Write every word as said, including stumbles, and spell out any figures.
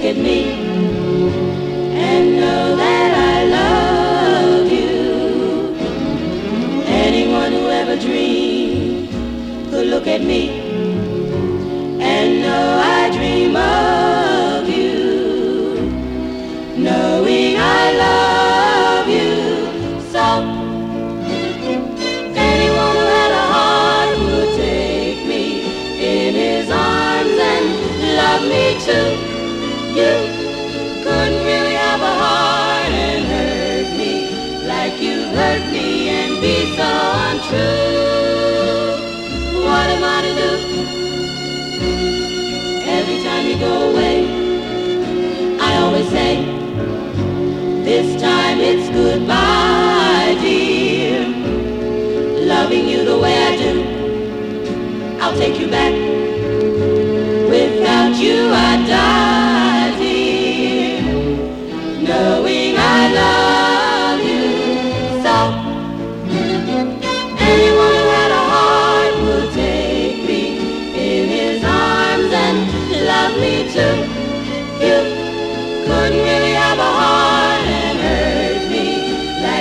at me and know that I love you. Anyone who ever dreamed could look at me and know I dream of you, knowing I love you so. Anyone who had a heart would take me in his arms and love me too. You couldn't really have a heart and hurt me like you hurt me and be so untrue. What am I to do? Every time you go away, I always say, this time it's goodbye, dear. Loving you the way I do, I'll take you back. Without you I'd die, dear, knowing I love you so. Anyone who had a heart would take me in his arms and love me too. You couldn't